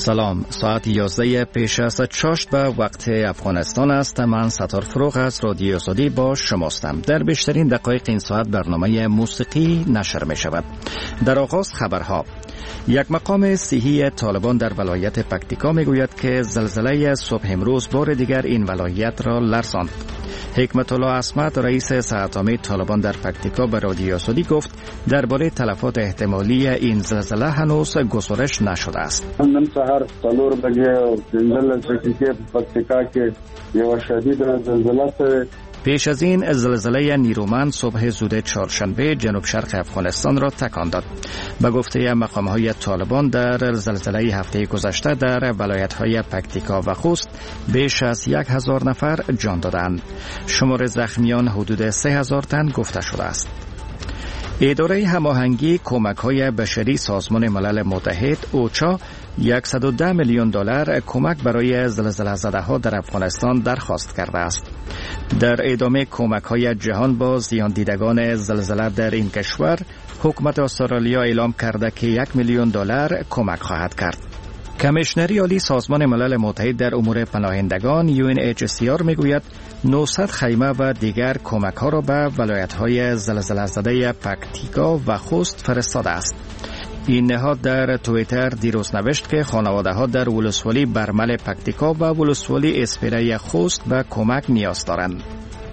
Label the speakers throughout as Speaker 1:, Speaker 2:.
Speaker 1: سلام، ساعت 11 پیش از چاشت به وقت افغانستان است. من ستار فروغ از رادیو آزادی با شماستم. در بیشترین دقایق این ساعت برنامه موسیقی نشر می شود. در آغاز خبرها. یک مقام صحی طالبان در ولایت پکتیکا می گوید که زلزله صبح امروز بار دیگر این ولایت را لرزاند. حکمت الله عصمت رئیس ساعت‌عامه طالبان در پکتیکا به رادیو آزادی گفت درباره تلفات احتمالی این زلزله هنوز گزارش نشده است.
Speaker 2: من سحر 4 بجه زلزله پکتیکا که یو شدید زلزله
Speaker 1: پیش از این زلزله نیرومند صبح زود چهارشنبه جنوب شرق افغانستان را تکان داد. به گفته مقام‌های طالبان در زلزله هفته گذشته در ولایت‌های پکتیکا و خوست بیش از 1000 نفر جان دادند. شمار زخمیان حدود 3000 تن گفته شده است. اداره هماهنگی کمک‌های بشری سازمان ملل متحد اوچا 110 میلیون دلار کمک برای زلزله زده‌ها در افغانستان درخواست کرده است. در ادامه کمک‌های جهان با زیان دیدگان زلزله در این کشور، حکومت استرالیا اعلام کرده که 1 میلیون دلار کمک خواهد کرد. کمیشنری عالی سازمان ملل متحد در امور پناهندگان UNHCR میگوید 900 خیمه و دیگر کمک‌ها را به ولایت‌های زلزله زده پکتیکا و خوست فرستاده است. این نهاد در توییتر دیروز نوشت که خانواده‌ها در ولسوالی برمل پکتیکا و ولسوالی اسپیره خوست به کمک نیاز دارند.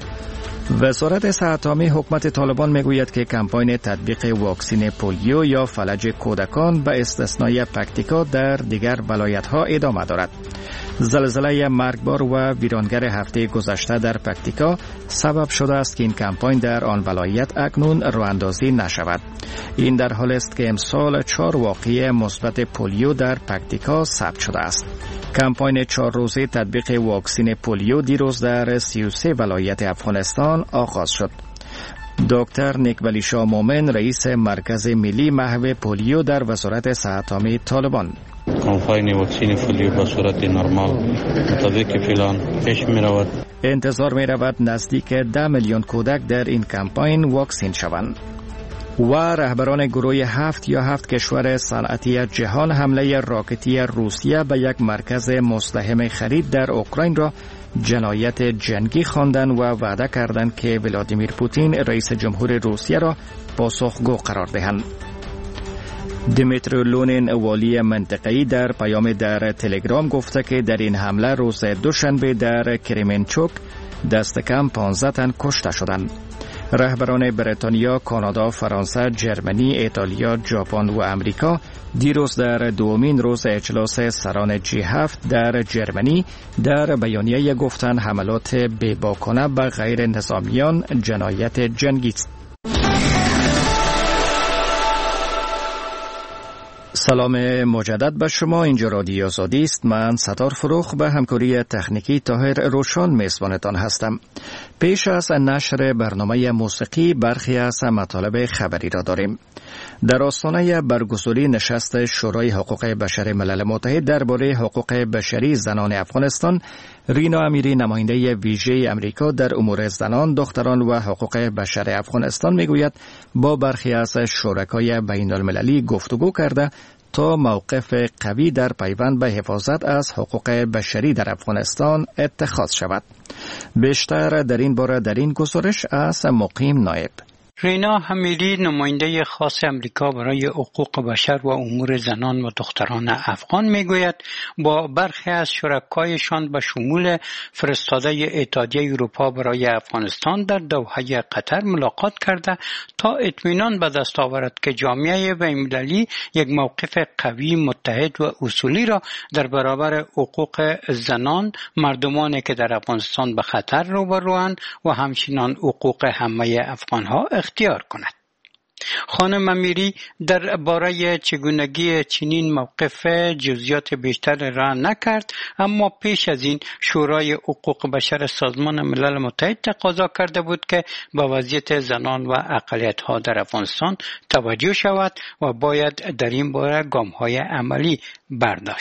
Speaker 1: وزارت صحت‌عامه حکومت طالبان میگوید که کمپاین تطبیق واکسن پولیو یا فلج کودکان به استثنای پکتیکا در دیگر ولایت‌ها ادامه دارد. زلزله مرگبار و ویرانگر هفته گذشته در پکتیکا سبب شده است که این کمپاین در آن ولایت اکنون راه‌اندازی نشود. این در حالی است که امسال 4 واقعه مثبت پولیو در پکتیکا ثبت شده است. کمپاین 4 روزه تطبیق واکسن پولیو دیروز در 33 ولایت افغانستان آغاز شد. دکتر نیکولی شاه مومن رئیس مرکز ملی محو پولیو در وزارت صحت‌عامه طالبان:
Speaker 3: کمپاین واکسن پولیو به صورت نرمال مطابق پلان پیش می رود.
Speaker 1: انتظار می رود نزدیک 10 میلیون کودک در این کمپاین واکسین شوند. و رهبران گروه 7 کشور صنعتی جهان حمله راکتی روسیه به یک مرکز مزدحم خرید در اوکراین را جنایت جنگی خواندند و وعده کردند که ولادیمیر پوتین رئیس جمهور روسیه را پاسخگو قرار دهند. دیمیتری لونین والی منطقه‌ای در پیام در تلگرام گفته که در این حمله روز دوشنبه در کریمنچوک دست کم 15 تن کشته شدند. رهبران بریتانیا، کانادا، فرانسه، جرمنی، ایتالیا، ژاپن و امریکا دیروز در دومین روز اجلاس سران G7 در جرمنی در بیانیه گفتند حملات بی‌باکانه به غیر نظامیان جنایت جنگی است. سلام مجدد به شما. اینجا رادیو آزادی است. من ستار فروغ به همکاری تکنیکی طاهر روشن میزبانتان هستم. پیش از نشر برنامه موسیقی برخی از مطالب خبری را داریم. در آستانه برگزاری نشست شورای حقوق بشر ملل متحد درباره حقوق بشری زنان افغانستان، رینا امیری نماینده ویژه امریکا در امور زنان، دختران و حقوق بشر افغانستان میگوید با برخی از شرکای بین المللی گفتگو کرده تا موقف قوی در پیوند به حفاظت از حقوق بشری در افغانستان اتخاذ شود. بیشتر در این باره در این گزارش از مقیم نایب.
Speaker 4: رینا امیری نماینده خاص امریکا برای حقوق بشر و امور زنان و دختران افغان میگوید با برخی از شرکایشان به شمول فرستاده اتحادیه اروپا برای افغانستان در دوحه قطر ملاقات کرده تا اطمینان به دست آورد که جامعه بین‌المللی یک موقف قوی، متحد و اصولی را در برابر حقوق زنان، مردمانی که در افغانستان به خطر روبروند و همچنین حقوق همه افغانها اختیار کند. خانم امیری در باره چگونگی چنین موقف جزئیات بیشتر را نکرد، اما پیش از این شورای حقوق بشر سازمان ملل متحد تقاضا کرده بود که به وضعیت زنان و اقلیت‌ها در افغانستان توجه شود و باید در این باره گام‌های عملی برداشت.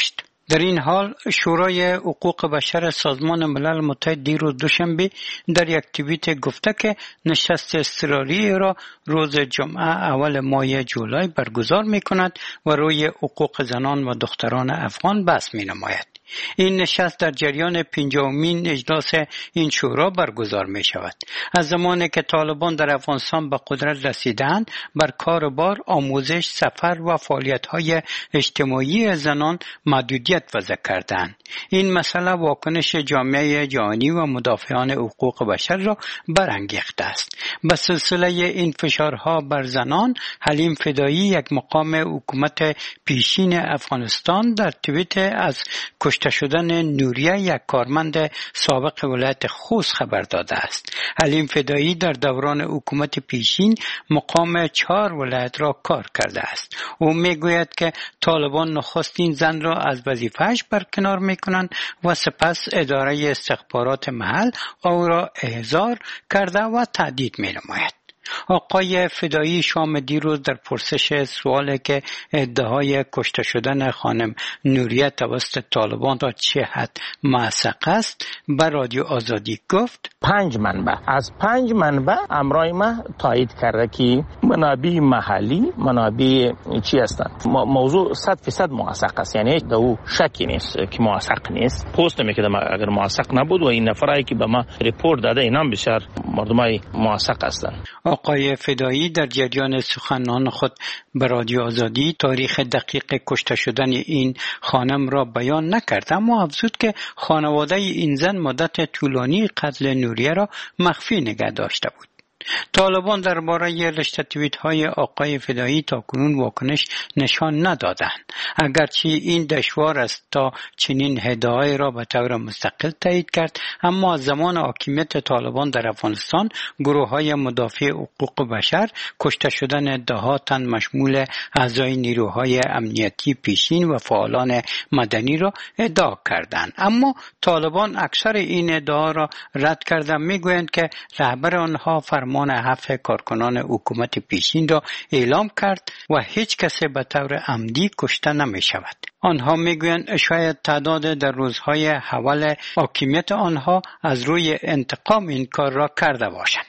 Speaker 4: در این حال شورای حقوق بشر سازمان ملل متحد دیروز دوشنبه در یک توییت گفته که نشست اضطراری را روز جمعه اول ماه جولای برگزار می کند و روی حقوق زنان و دختران افغان بحث می نماید. این نشست در جریان 50مین اجلاس این شورا برگزار می شود. از زمانی که طالبان در افغانستان به قدرت رسیدند، بر کار بار، آموزش، سفر و فعالیت‌های اجتماعی زنان محدودیت وضع کردند. این مسئله واکنش جامعه جهانی و مدافعان حقوق بشر را برانگیخته است. به سلسله این فشارها بر زنان، حلیم فدایی، یک مقام حکومت پیشین افغانستان، در توییت از کشته شدن نوریه، یک کارمند سابق ولایت خوست، خبر داده است. حلیم فدایی در دوران حکومت پیشین مقام 4 ولایت را کار کرده است. او میگوید که طالبان نخستین زن را از وظیفه‌اش برکنار میکنند و سپس اداره استخبارات محل او را احضار کرده و تهدید مینماید. آقای فدایی شام دیروز در پرسش سوالی که ادعای کشته شدن خانم نوریه توسط طالبان را چه حد موثق است به رادیو آزادی گفت:
Speaker 5: 5 منبع از 5 منبع امرای ما تایید کرده که منابع محلی منابع چی هستند. موضوع 100% موثق است، یعنی در او شکی نیست که موثق نیست. پست میکردم اگر موثق نبود و این نفرایی که به ما ریپورت داده اینا بسیار مردمای موثق هستند.
Speaker 4: آقای فدایی در جریان سخنان خود به رادیو آزادی تاریخ دقیق کشته شدن این خانم را بیان نکرد، اما افزود که خانواده این زن مدت طولانی قتل نوریه را مخفی نگه داشته بود. طالبان درباره رشته توییت‌های آقای فدایی تاکنون واکنش نشان ندادند. اگرچه این دشوار است تا چنین ادعایی را به طور مستقل تایید کرد، اما از زمان حاکمیت طالبان در افغانستان گروه‌های مدافع حقوق بشر کشته شدن ده‌ها تن مشمول اعضای نیروهای امنیتی پیشین و فعالان مدنی را ادعا کردند. اما طالبان اکثر این ادعا را رد کرده، میگویند که رهبر آنها فرمان 7 کارکنان حکومت پیشین را اعلام کرد و هیچ کسی به طور عمدی کشته نمی شود. آنها میگویند شاید تعداد در روزهای اول حاکمیت آنها از روی انتقام این کار را کرده باشند.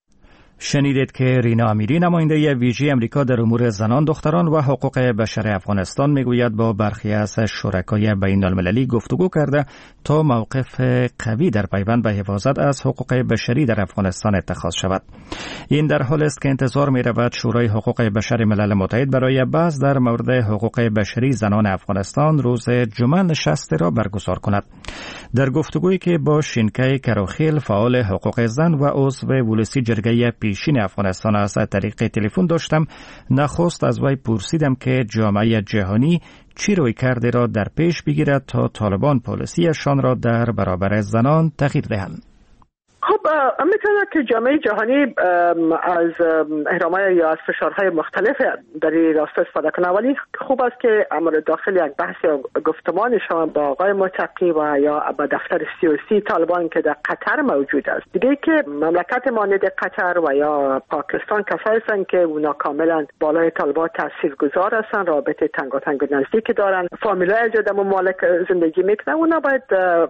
Speaker 1: شنیدید که رینا امیری نماینده ویژه امریکا در امور زنان، دختران و حقوق بشر افغانستان میگوید با برخی از شرکای بین المللی گفتگو کرده تا موقف قوی در پیوند به حفاظت از حقوق بشری در افغانستان اتخاذ شود. این در حالی است که انتظار می رود شورای حقوق بشر ملل متحد برای بحث در مورد حقوق بشری زنان افغانستان روز جمعه نشستی را برگزار کند. در گفتگویی که با شینکای کراخیل فعال حقوق زن و عضو ولسی جرگه پیشین افغانستان از طریق تلفن داشتم، نخست از وی پرسیدم که جامعه جهانی چی روی کرده را در پیش بگیرد تا طالبان پالیسیشان را در برابر زنان تغییر دهند.
Speaker 6: خب میتونه که جامعه جهانی از اهرام‌های یا از فشارهای مختلف در این راستا استفاده کنه، ولی خوب است که امر داخل یک بحث یا گفتمانشان با آقای متقی و یا با دفتر سیاسی طالبان که در قطر موجود است. دیگه که مملکت مانند قطر و یا پاکستان کسایی هستند که اونا کاملا بالای طالبان تاثیرگذار هستند، رابطه تنگاتنگ و نزدیک دارن، فامیلای در ممالک زندگی میکنن، اونا باید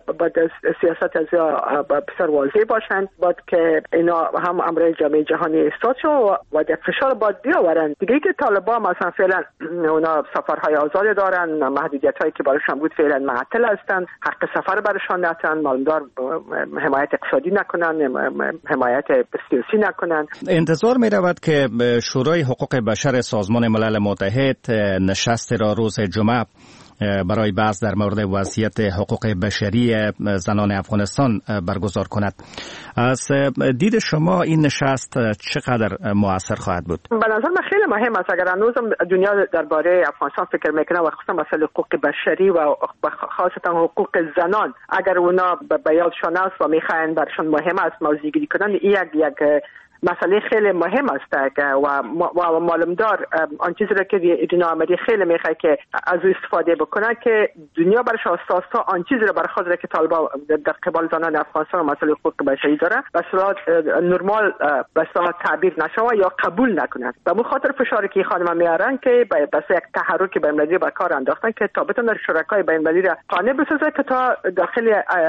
Speaker 6: سیاست از بسیار واضح باشند، باید که اینا هم امر جامعه جهانی استاد شد و در فشار باید بیاورن. دیگه که طالبان مثلا فعلا اونا سفرهای آزاد دارن، محدودیت‌هایی که براشون بود فعلا معطل هستند، حق سفر براشون ندارن، مالدار حمایت اقتصادی نکنن، حمایت سیاسی نکنن.
Speaker 1: انتظار می رود که شورای حقوق بشر سازمان ملل متحد نشست را روز جمعه برای بحث در مورد وضعیت حقوق بشری زنان افغانستان برگزار کند. از دید شما این نشست چقدر مؤثر خواهد بود؟
Speaker 6: به نظر من خیلی مهم است. اگر هنوزم دنیا درباره افغانستان فکر میکنه و خصوصا مسئله حقوق بشری و خاصتا حقوق زنان اگر اونا به یادشان است و میخواین برشان مهم است موضوع گیری کنن، یک مسئله خیلی مهم است و معلومدار آن چیزی را که ایران آمدی خیلی میخواد که از او استفاده بکنه که دنیا برش اساسا آن چیزی را برخواد را که طالبان در قبال زنان افغانستان و مسئله حقوق بشری داره به صورت نرمال به صورت تعبیر نشوه یا قبول نکنند. به مو خاطر فشاری که خانم میارن که بس یک تحرک بین‌المللی به کار انداختن که تا بتونن شرکای بین‌المللی را قانع بسازه که تا داخل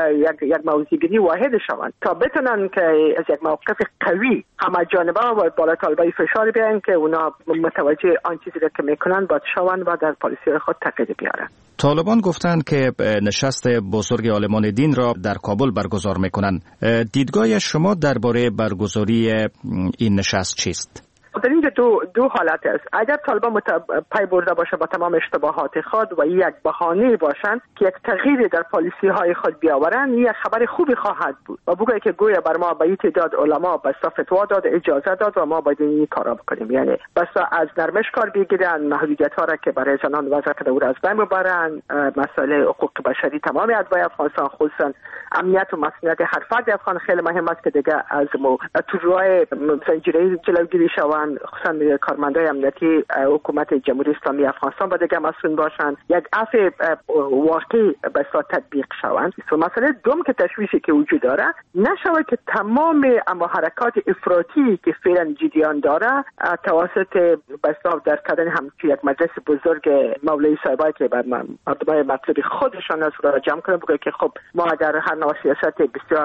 Speaker 6: یک موضوعگیری واحد شوند، تا بتونن که از یک موقف قوی همه جانبه و بالا طالبای فشار بیارن که اونا متوجه آن چیزی را که میکنن باید شوند و در پالیسی خود تغییر بیارن.
Speaker 1: طالبان گفتند که نشست بزرگ عالمان دین را در کابل برگزار میکنند. دیدگاه شما درباره برگزاری این نشست چیست؟
Speaker 6: در اینجا دو حالت است. اگر طالبان پی برده باشه با تمام اشتباهات خود و یک بهانه باشند که یک تغییر در پالیسی های خود بیاورند، یک خبر خوبی خواهد بود و بگوید که گویا بر ما به این تعداد علما بس فتوا داد، اجازه داد و ما باید این کارا بکنیم. یعنی بس از نرمش کار بگیرن، محدودیت ها را که برای زنان وضع کرده او از بین ببرن، مسئله حقوق بشری تمام اتباع افغانستان خصوصا امنیت و مسئولیت هر فرد افغان خیلی مهم است که دیگه از طلوع زنجیره جلوگیری شوند، خصوصا کارمندای امنیتی حکومت جمهوری اسلامی افغانستان باید دیگه مسئول باشند، یک عفو واقعی به صورت تطبیق شوند. مسئله دوم که تشویشی که وجود داره نشود که تمام اما حرکات افراطی که فعلا جریان داره توسط به صورت در کردن همچین یک مجلس بزرگ مولوی صاحبایی که بر مردمای مطلبی خودشان از را جمع کنه بگه که خب ما در هر نوع سیاست بسیار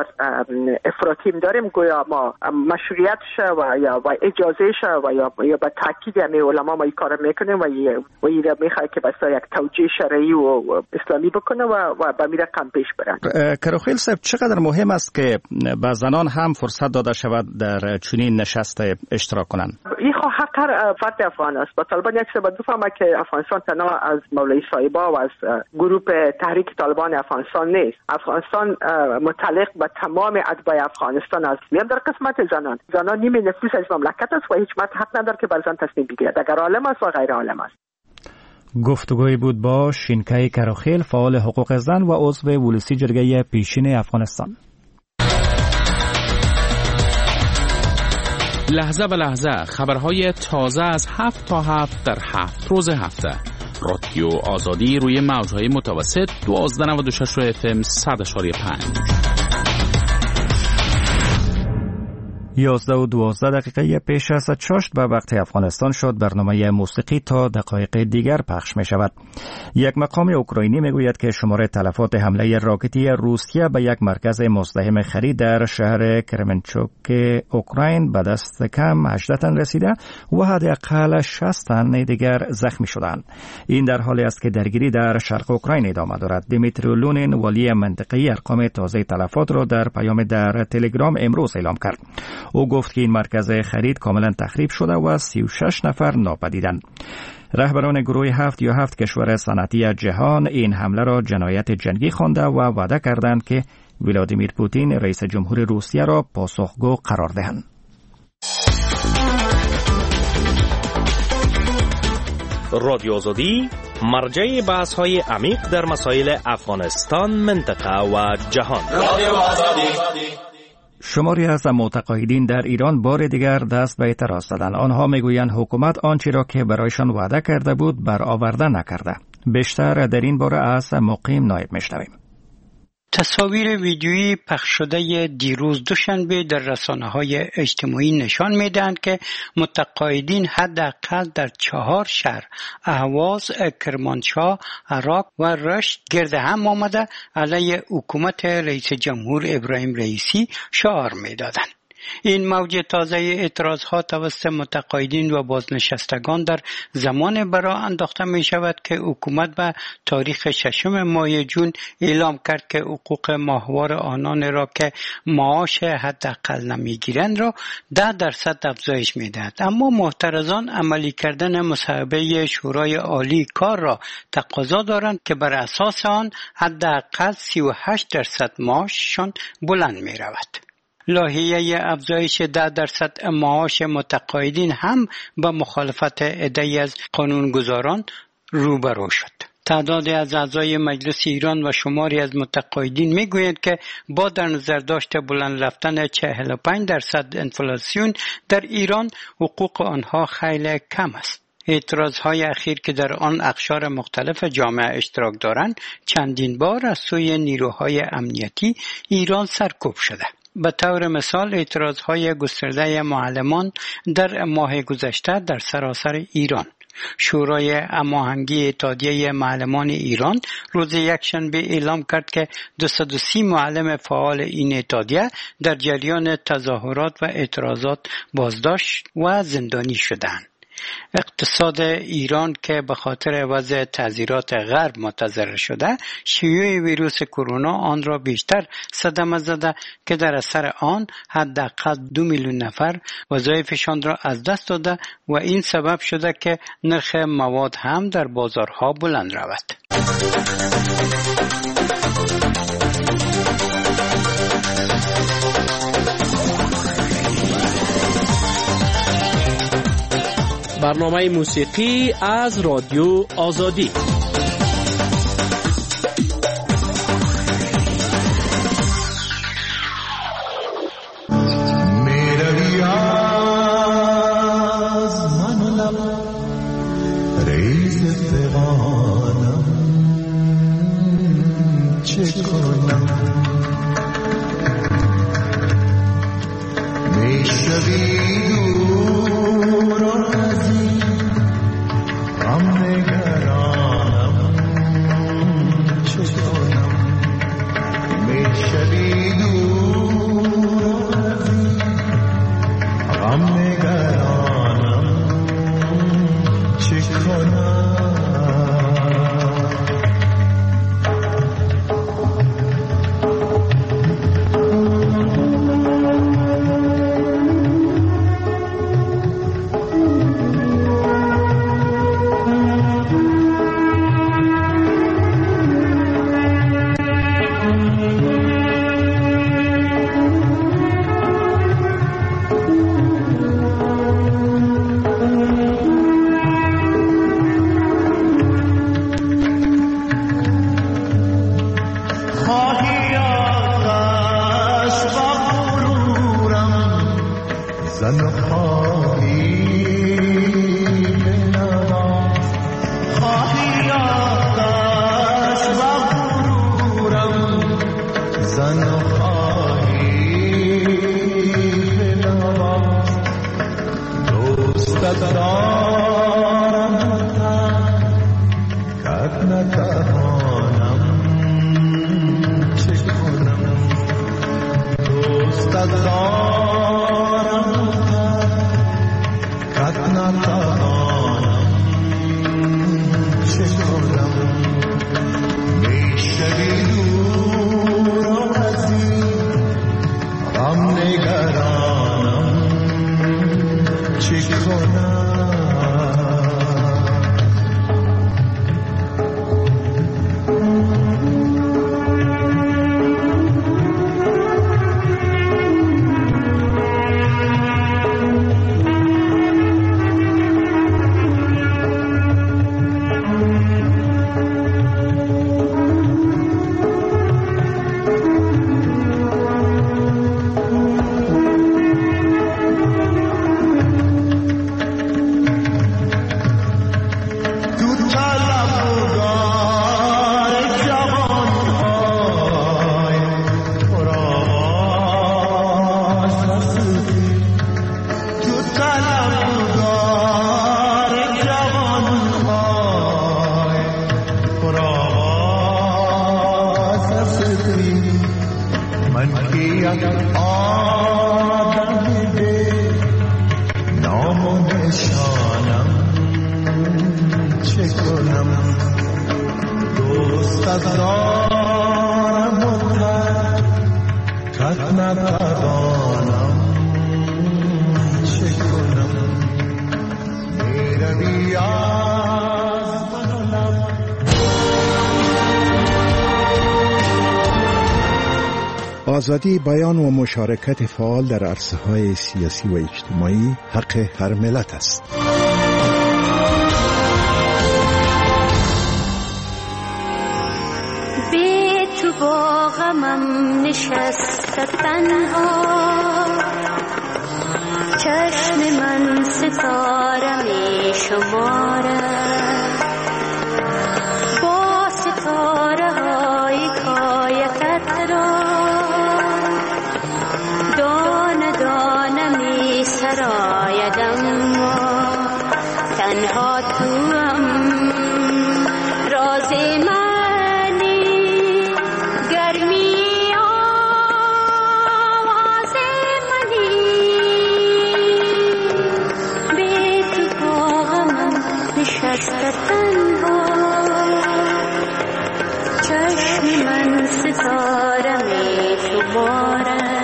Speaker 6: افراطی داریم، گویا ما مشروعیت و یا اجازه و یا با تاکید همه علما ما این کار میکنیم و این را میخواد که بسیار یک توجیه شرعی و اسلامی بکنه و به می رقم پیش برن.
Speaker 1: کروخیل صاحب، چقدر مهم است که به زنان هم فرصت داده شود در چنین نشست اشتراک کنند؟
Speaker 6: این حق هر فرد افغان است. با طالبان یک سبب بفهمه که افغانستان تنها از مولوی صاحبا و از گروه تحریک طالبان افغانستان نیست. افغانستان متعلق به تمام اتباع افغانستان است. میان در قسمت زنان نیمه نفوس از مملکت است و هیچ حق نداره که بر زن تصمیم بگیرد، اگر عالم است و غیر عالم است.
Speaker 1: گفتگوی بود با شینکای کروخیل، فعال حقوق زن و عضو ولسی جرگه پیشین افغانستان.
Speaker 7: لحظه به لحظه خبرهای تازه از 7 تا 7 در 7 روز هفته. رادیو آزادی روی موجهای متوسط 1296 FM 100.5.
Speaker 1: 11:12 پیش از چاشت به وقت افغانستان شد. برنامه موسیقی تا دقایق دیگر پخش می شود. یک مقام اوکراینی می گوید که شماره تلفات حمله راکتی روسیه به یک مرکز مزدحم خرید در شهر کرمنچوک اوکراین به دست کم 18 تن رسیده و حداقل 60 تن دیگر زخمی شدند. این در حالی است که درگیری در شرق اوکراین ادامه دارد. دیمیتری لونین والی منطقه‌ای ارقام تازه تلفات را در پیام در تلگرام امروز اعلام کرد. او گفت که این مرکز خرید کاملا تخریب شده و 36 نفر ناپدیدند. رهبران گروه 7 کشور صنعتی جهان این حمله را جنایت جنگی خوانده و وعده کردند که ولادیمیر پوتین رئیس جمهور روسیه را پاسخگو قرار دهند.
Speaker 8: رادیو آزادی مرجع بحث‌های عمیق در مسائل افغانستان، منطقه و جهان. رادیو آزادی.
Speaker 1: شماری از معتقدین در ایران بار دیگر دست به اعتراض زدند. آنها میگویند حکومت آنچه را که برایشان وعده کرده بود برآورده نکرده. بیشتر در این باره از مقیم نایب میشنویم.
Speaker 4: تصاویر ویدیویی پخش شده دیروز دوشنبه در رسانه‌های اجتماعی نشان می‌دهند که متقاعدین حداقل در 4 شهر اهواز، کرمانشاه، عراق و رشت گرد هم آمده علیه حکومت رئیس جمهور ابراهیم رئیسی شعار می‌دادند. این موج تازه اعتراضها توسط متقاعدین و بازنشستگان در زمان برا انداخته می شود که حکومت به تاریخ 6 ماه جون اعلام کرد که حقوق ماهوار آنان را که معاش حداقل نمیگیرند را 10% افزایش می دهد. اما معترضان عملی کردن مصوبه شورای عالی کار را تقاضا دارند که بر اساس آن حداقل 38% معاششان بلند می رود. لایحه افزایش 10% معاش متقاعدین هم با مخالفت عده‌ای از قانونگذاران روبرو شد. تعدادی از اعضای مجلس ایران و شماری از متقاعدین میگویند که با در نظر داشت بلند رفتن 45% انفلاسیون در ایران، حقوق آنها خیلی کم است. اعتراضهای اخیر که در آن اقشار مختلف جامعه اشتراک دارند چندین بار از سوی نیروهای امنیتی ایران سرکوب شده. به طور مثال اعتراضهای گسترده معلمان در ماه گذشته در سراسر ایران. شورای هماهنگی اتحادیه معلمان ایران روز یکشنبه اعلام کرد که 230 معلم فعال این اتحادیه در جریان تظاهرات و اعتراضات بازداشت و زندانی شدند. اقتصاد ایران که به خاطر وضع تعزیرات غرب متضرر شده، شیوع ویروس کرونا آن را بیشتر صدمه زده که در اثر آن حداقل 2 میلیون نفر وظایفشان را از دست داده و این سبب شده که نرخ مواد هم در بازارها بلند رود.
Speaker 8: برنامه موسیقی از رادیو آزادی.
Speaker 9: آزادی بیان و مشارکت فعال در عرصه‌های سیاسی و اجتماعی حق هر ملت است.
Speaker 10: با غمم نشسته تنها، چشم من ستاره می شمارد، با ستاره های کایتت را دانه دانه می سراید، اما تنها توام راز منی، گرمی آواز منی، بی تو با غمم نشسته تنها، چشم من ستاره می شمارد.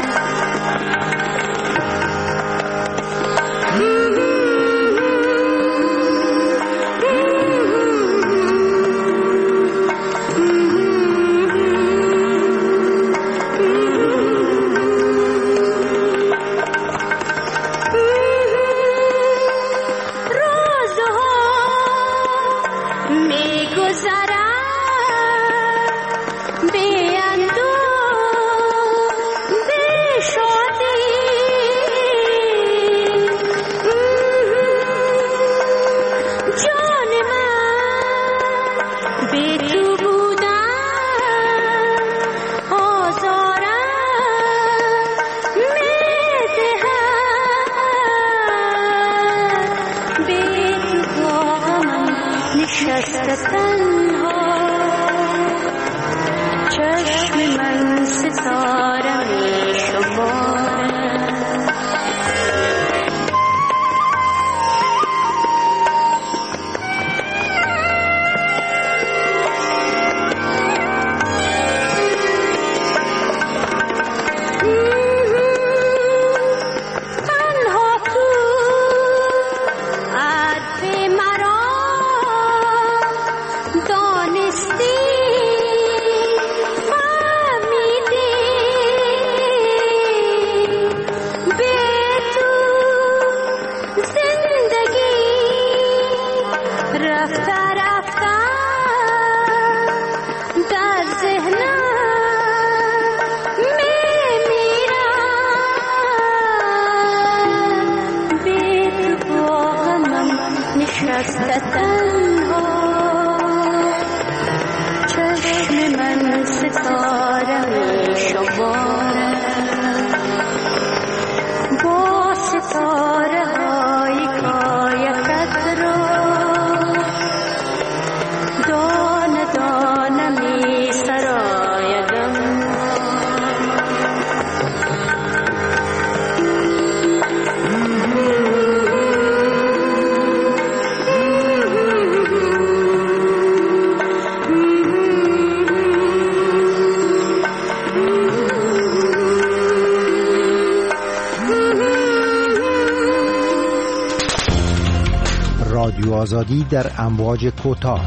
Speaker 11: رادیو آزادی در امواج کوتاه.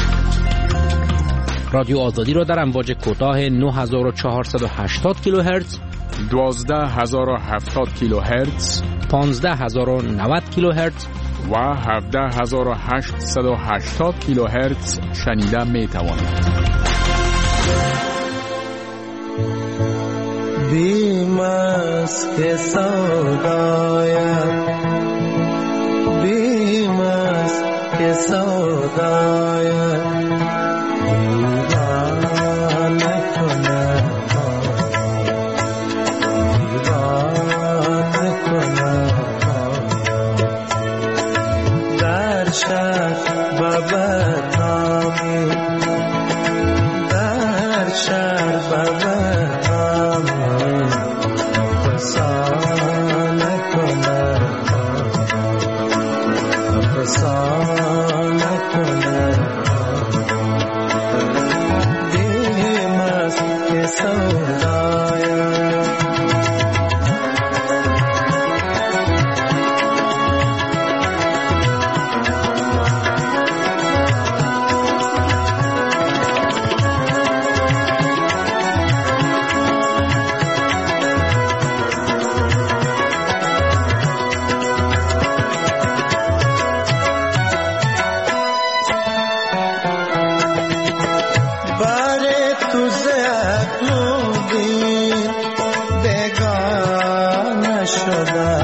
Speaker 8: رادیو آزادی را در امواج کوتاه 9480 کیلوهرتز،
Speaker 7: 12070 کیلوهرتز،
Speaker 8: 15090 کیلوهرتز
Speaker 7: و 17880 کیلوهرتز شنیده می توانید.
Speaker 12: بیمست سودایت، بیمست سودایت، دیوانه کنه، دیوانه کنه، در شهر ببرمی، در شهر ببرمی، فسانه کنه، فسانه کنه.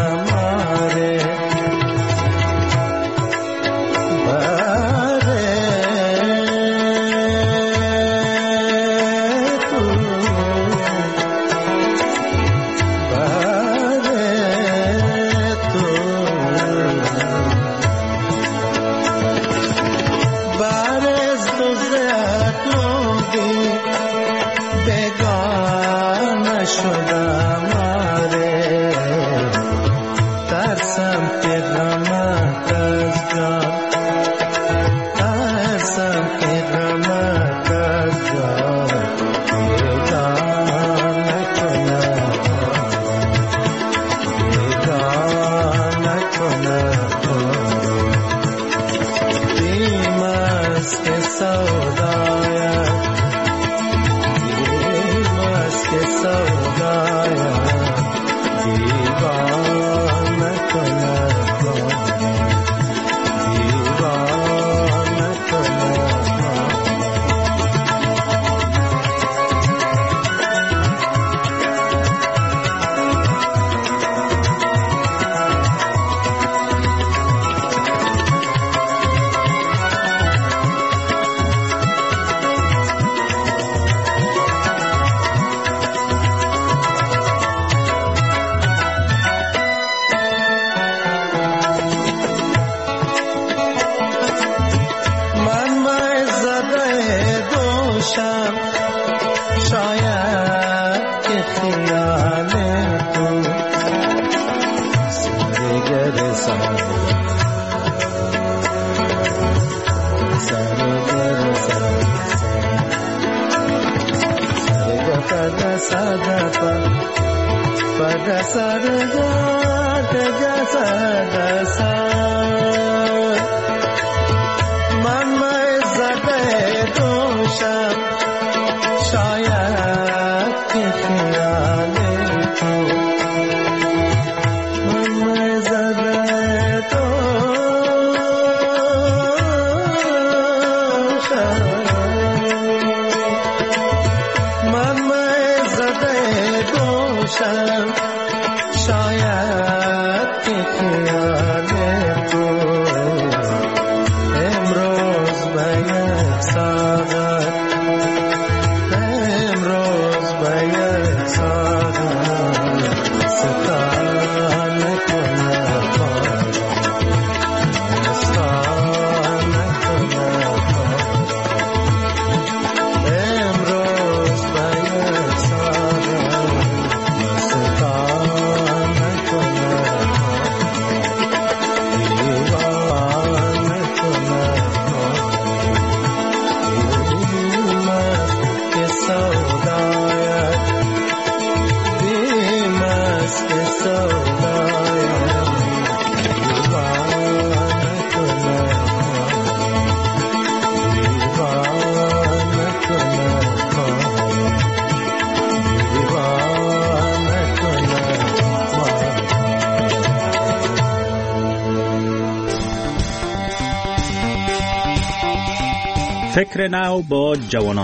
Speaker 13: فکر نو با جوانان.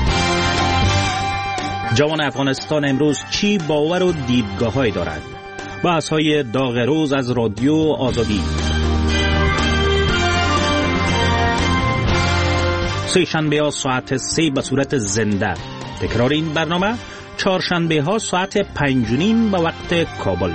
Speaker 13: جوان افغانستان امروز چی باور و دیدگاه‌هایی دارد؟ بحث‌های داغ روز از رادیو آزادی. سه شنبه ها ساعت 3 به صورت زنده. تکرار این برنامه چهارشنبه ها ساعت 5:30 به وقت کابل.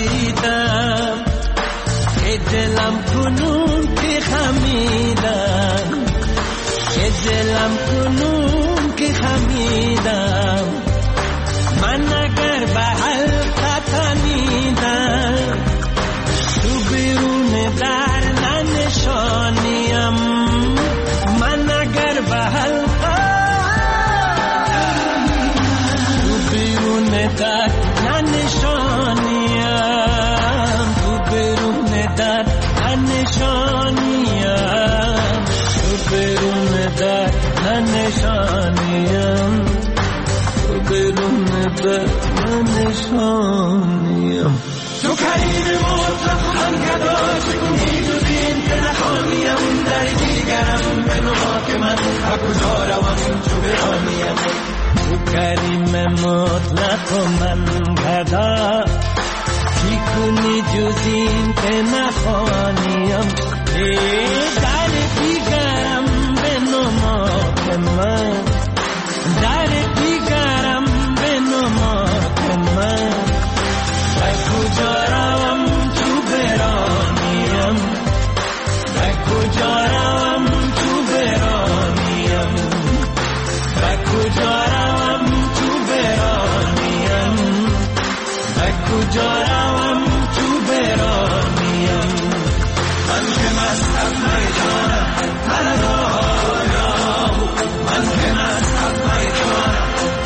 Speaker 12: من نشانیم تو کریم مطلق من گداش کنی تو دین که نخوانیم در دیگرم به نما که من کجا روم تو برانیم تو کریم مطلق من گداش کنی جز این که نخوانیم در دیگرم به نما که من در دیگرم به نما که من و کجا روم تو برانیم و کجا روم تو برانیم و کجا روم تو برانیم و کجا روم تو برانیم من که مستم میدانم من که مستم میدانم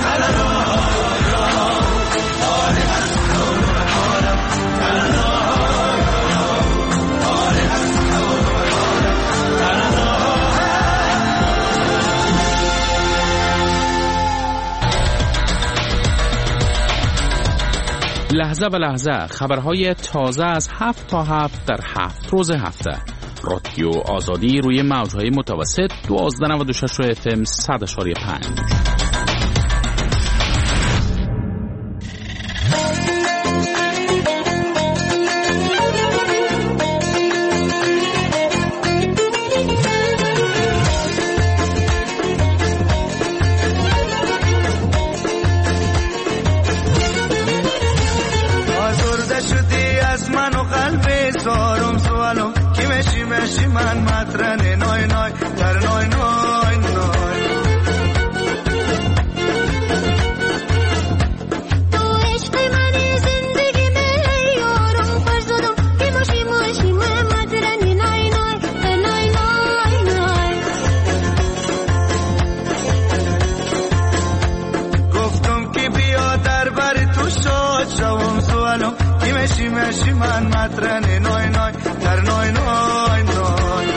Speaker 7: لحظه به لحظه خبرهای تازه از 7 تا 7 در 7 روز هفته. رادیو آزادی روی موجهای متوسط 1296 FM 100.5.
Speaker 12: من مطرن نای نای در نای نای نای تو عشق منی زندگی من یارم فرزادم که ماشی ماشی من مطرن نای نای در نای نای نای گفتم که بیا در بر تو شاد شوم سوالم که ماشی ماشی من مطرن نای نای در نای نای نای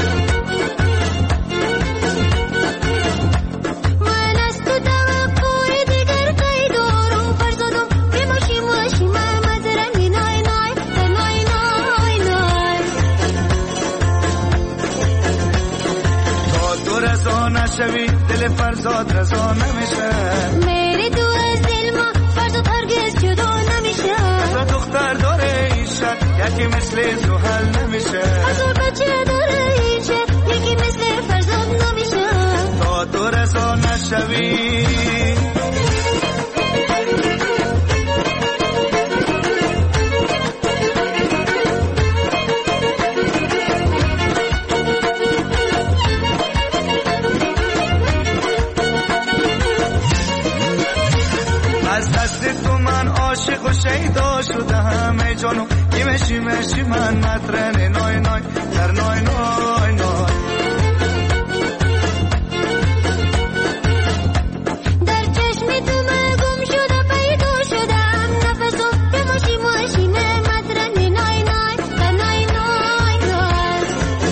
Speaker 12: من از تو توقع دیگر قید دارم فرزادم که ماشی ماشی من مطرن نای نای در نای نای نای تا تو رضا نشوی دل فرزاد رضا نمیشه میری تو از دل ما فرزاد هرگز جدا نمیشه تو دختر داره این شهر یکی مثل زحل نمیشه هزار بچه داره این شهر یکی مثل فرزاد نمیشه تا تو رضا نشوی از دست تو من عاشق و شیدا شدم ای جانو که مشی مشی من مطرن نای نای در نای نای نای در چشم تو من گم شده پیدا شدم نفسم که مشی مشی من مطرن نای نای در نای نای نای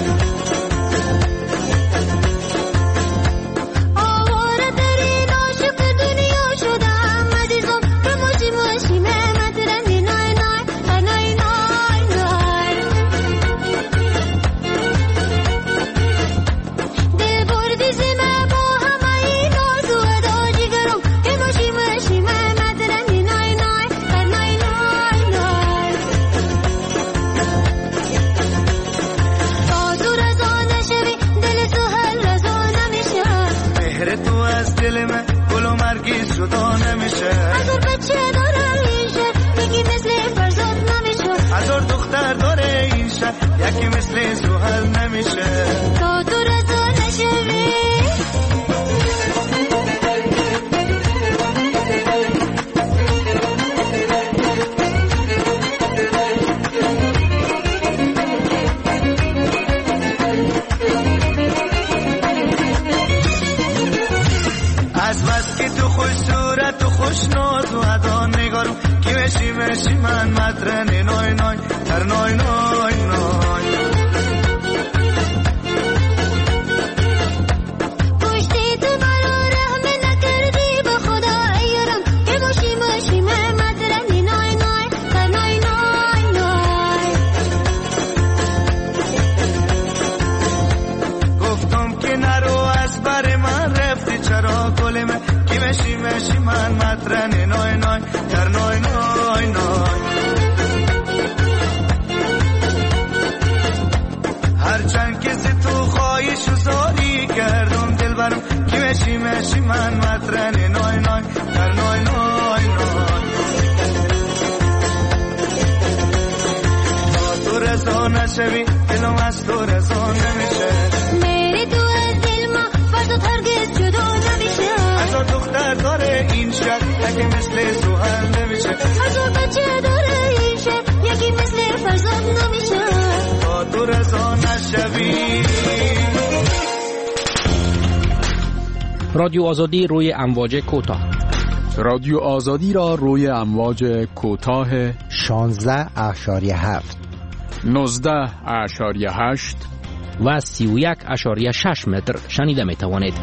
Speaker 12: آواره در این عاشق دنیا شدم عزیزم که مشی مشی من مطرن نای نای در نای نای نای دل بردی زمه با همه این آرزو ادا جگرم که مشی مشی من مطرن نای نای در نای نای نای تا تو رضا نشوی دل تو هل رضا نمیشه مهر تو از دل من گل و مرگی جدا نمیشه هزار بچه داره این شهر یکی مثل فرزاد نمیشه هزار دختر داره این شهر یکی مثل زحل نمیشه تا تو رضا نشوی از بس که تو خوش صورت و خوش ناز و ادا نگارم که مشی مشی من مطرن نای نای در نای نای نای پشتی تو برا رحم نکردی به خدا ایرم که مشی مشی من رضا نشوی دلم از تو رضا نمیشه
Speaker 10: میری تو دل ما فردا هرگز جدا نمیشه
Speaker 12: هزار دختر داره این شهر یکی مثل سوهر نمیشه
Speaker 10: هزار بچه داره این شهر یکی مثل فرزند نمیشه
Speaker 12: با تو رضا نشوی.
Speaker 8: رادیو آزادی روی امواج کوتاه.
Speaker 7: رادیو آزادی را روی امواج کوتاه
Speaker 11: 16.7
Speaker 7: 19.8
Speaker 8: و 31.6 متر شنیده می توانید.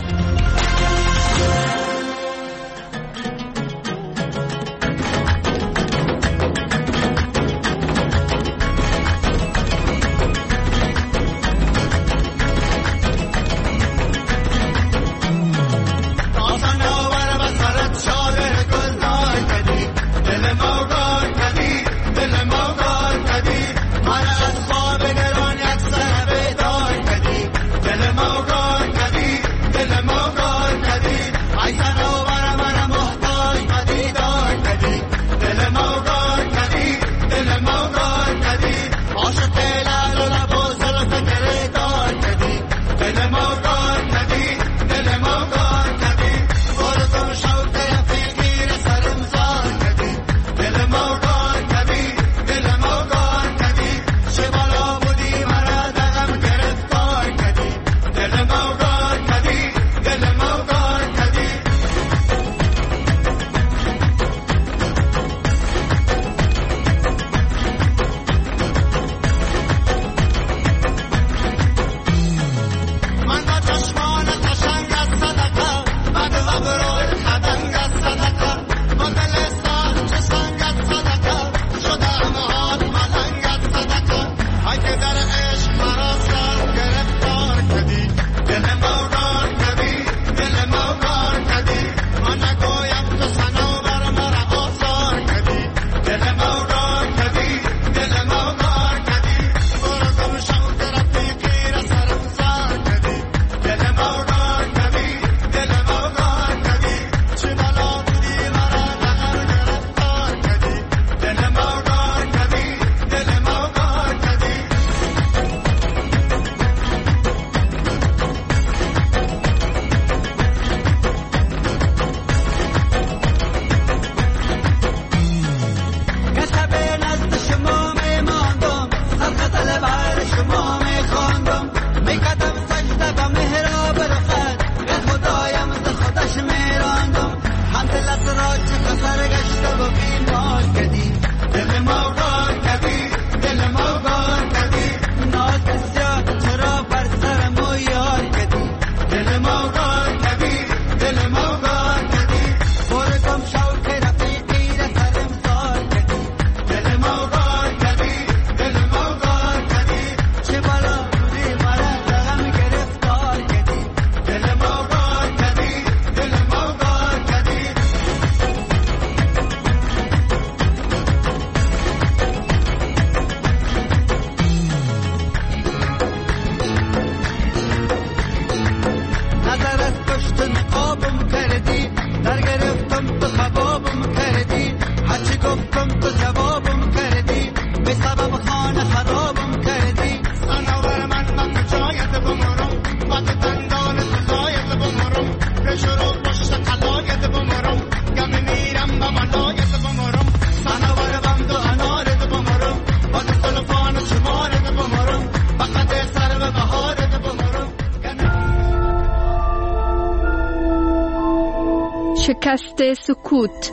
Speaker 14: شکست سکوت.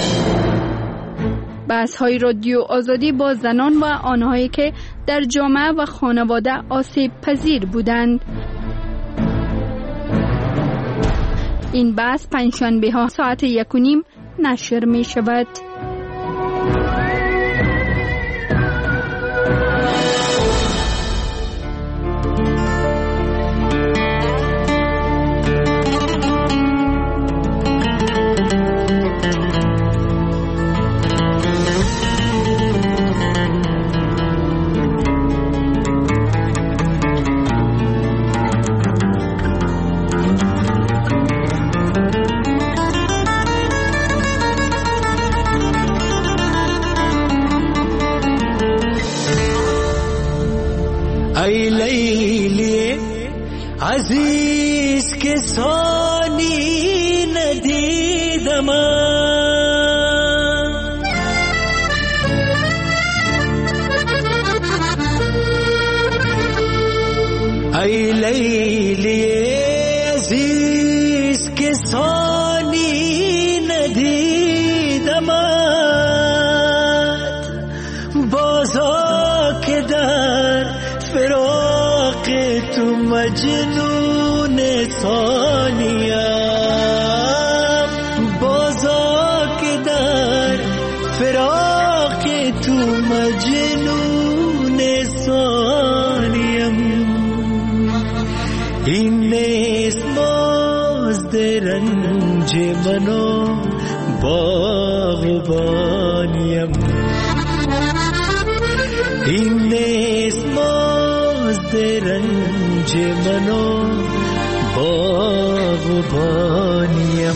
Speaker 14: بحث‌های رادیو آزادی با زنان و آنهایی که در جامعه و خانواده آسیب پذیر بودند. این بحث پنجشنبه‌ها ساعت 1:30 نشر می شود.
Speaker 12: ای لیلی عزیز که ثانی ندیدم، ای لیلی عزیز که ثانی ندیدم، بازا که در فراق تو مجنون ثانیم، بازا که در فراق تو مجنون ثانیم، این نیست مزد رنج منو باغبانیم، این نیست مزد رنج منو باغبانیم.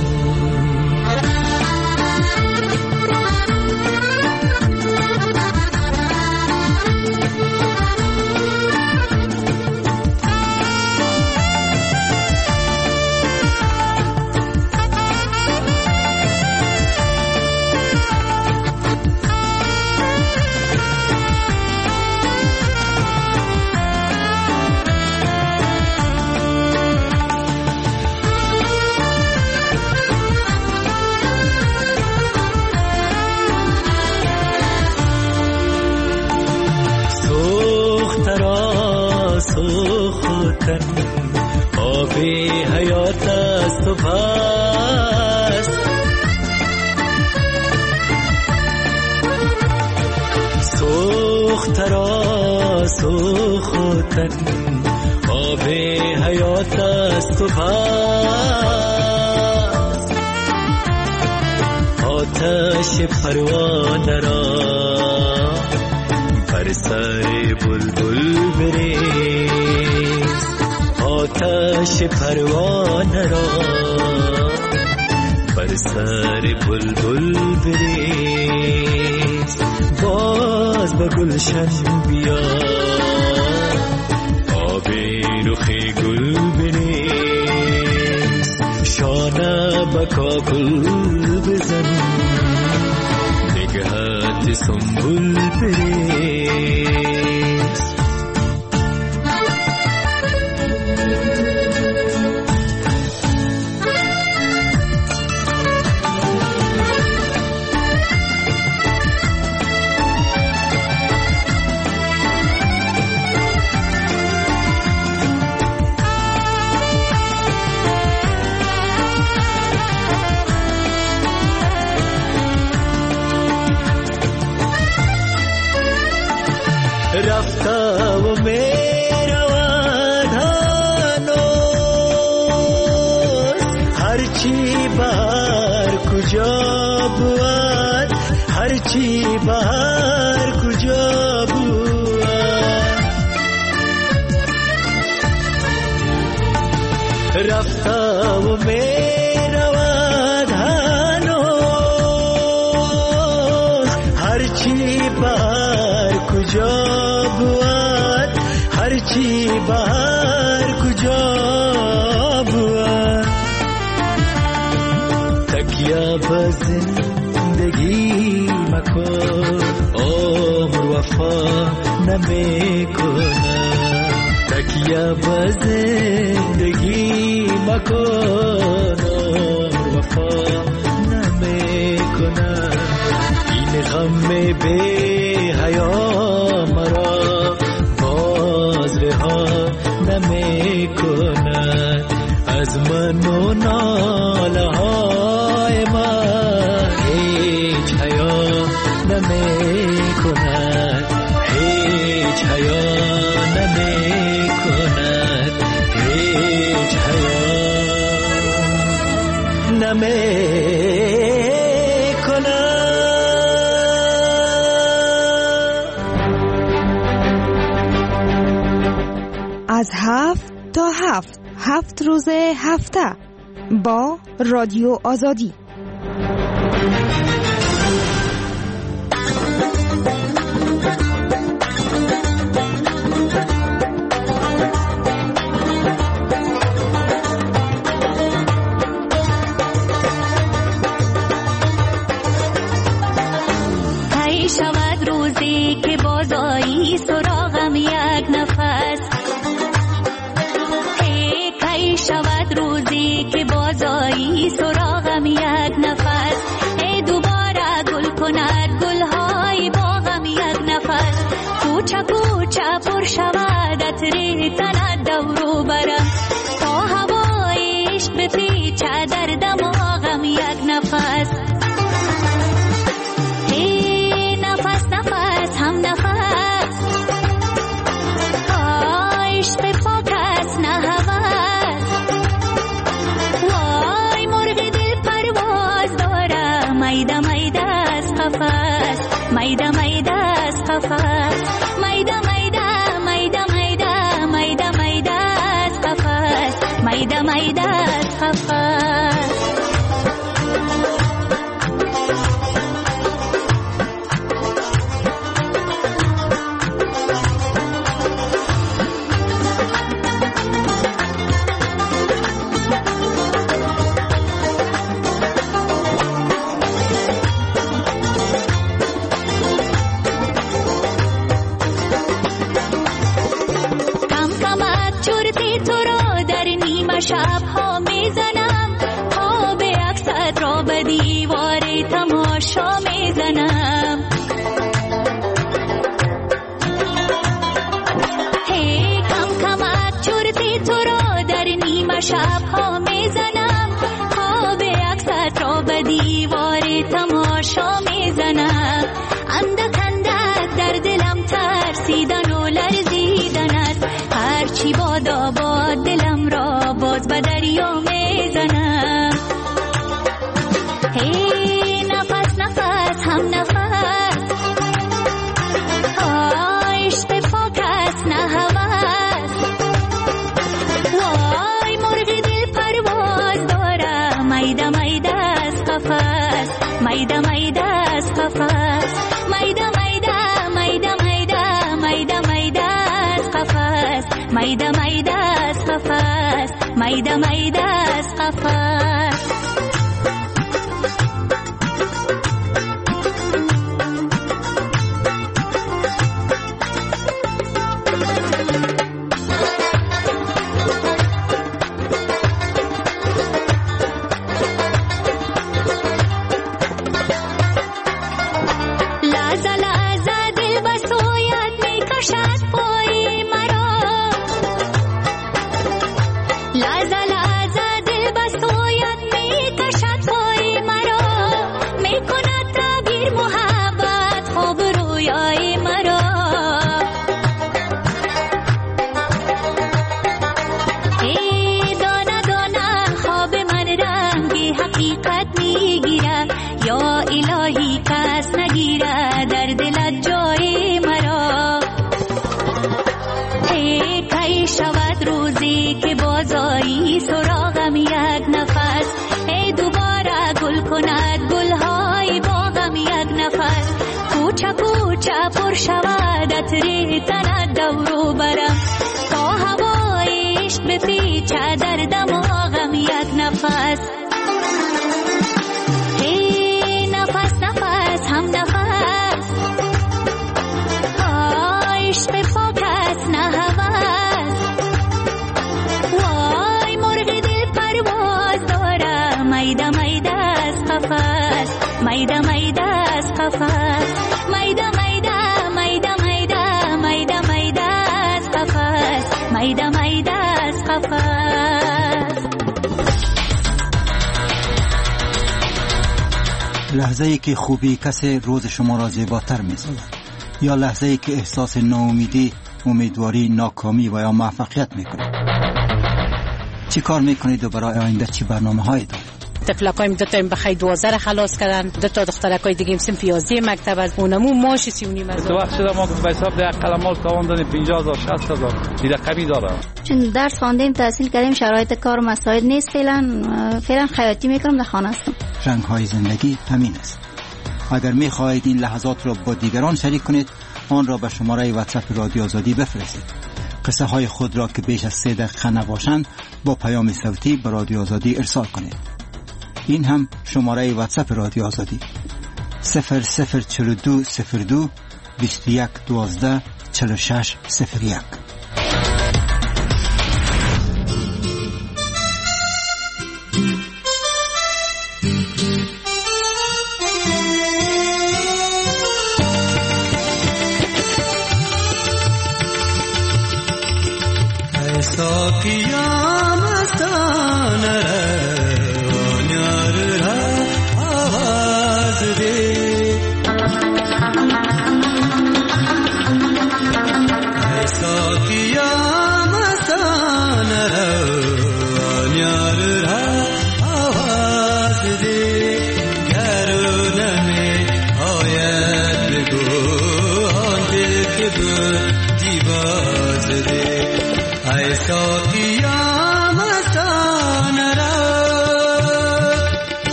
Speaker 12: آب حیات است و پس سوخترا سوختن، آب حیات است و پس آتش پروانه را بر سر بلبل بریز، آتش پروانه را بر سر بلبل بریز، باز به گلشن بیا آب رخ گل بریز، شانه به کاکل بزن نگهت سنبل بریز. رفته و میرود هنوز، هرچی بر کجا بود، هرچی بر کجا بود، رفته و میرود هنوز، هرچی بر کجا بود، هرچی بر کجا بود، تکیه به زندگی مکن عمر وفا نمیکنه، تکیه به زندگی مکن عمر وفا نمیکنه، این غم بی حیا مرا باز رها نمی کند، از من و ناله های من هیچ حیا نمی کند، هیچ حیا نمی کند، هیچ حیا نمی
Speaker 15: از 7 تا 7 روز هفته با رادیو آزادی.
Speaker 10: کی شود روزی که بازایی سراغم یک نفس، کی شود روزی که بازایی سراغم یک نفس، دوباره گل کند گلهای باغم یک نفس، کوچه کوچه پر شود عطر تنت دورو برم، تا هوای عشق بپیچه در دماغم یک نفس. نفس نفس هم نفس، عشق پاک است نه هوس، وای مرغ دل پرواز داره، میده میده از قفس، میده میده از قفس، میده میده میده میده میده میده از قفس، میده میده از قفس. شبها میزنم، خواب عکست را به دیوار تماشا میزنم، هی کم کمک چرتی تو را در نیمه شبها میزنم، خواب عکست را به دیوار تماشا میزنم، اندک اندک در دلم ترسیدن و لرزیدن است، هرچی بادا باد دلم را باز به دریا میزنم، هی نفس نفس هم نفس، عشق پاک است نه هوس، وای مرغ دل پرواز داره، میده میده از قفس، میده میده از قفس، میده میده میده میده میده میده از قفس، میده میده از قفس، میده میده از قفس. پر شود عطر تنت دورو برم، تا هوای عشق بپیچه در دماغم یک نفس، هی نفس نفس هم نفس، عشق پاک است نه هوس، وای مرغ دل پرواز داره، میده میده از قفس، میده میده از قفس، میده میده میده میده میده میده از قفس، میده میده از قفس.
Speaker 11: لحظه‌ای که خوبی کسی روز شما را زیباتر می‌سازد، یا لحظه‌ای که احساس ناامیدی، امیدواری، ناکامی و یا موفقیت می‌کند. چی کار می‌کنید و برای آینده چی برنامه‌هایی دارید؟
Speaker 16: طفلکایم دو تا بخای 12 خلاص کردن، دو تا دخترکای دیگه سن 11 مکتب از اونمو ماش 39 از.
Speaker 17: تو وقت شده ما به حساب ده قلمال تاوان دادیم 50000 60000 این رقمی داره.
Speaker 18: چون درس خواندیم تحصیل کردیم شرایط کار مساعد نیست، فعلا خیاطی میکنم، در خانه هستم.
Speaker 11: رنگ‌های زندگی همین است. اگر می‌خواهید این لحظات را با دیگران شریک کنید، آن را به شماره واتساپ رادیو آزادی بفرستید. قصه های خود را که بیش از 3 دقیقه نباشند با پیام صوتی به رادیو آزادی ارسال کنید. این هم شماره واتساپ رادیو آزادی 004202 2112 4601.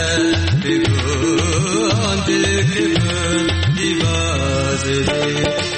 Speaker 12: Divas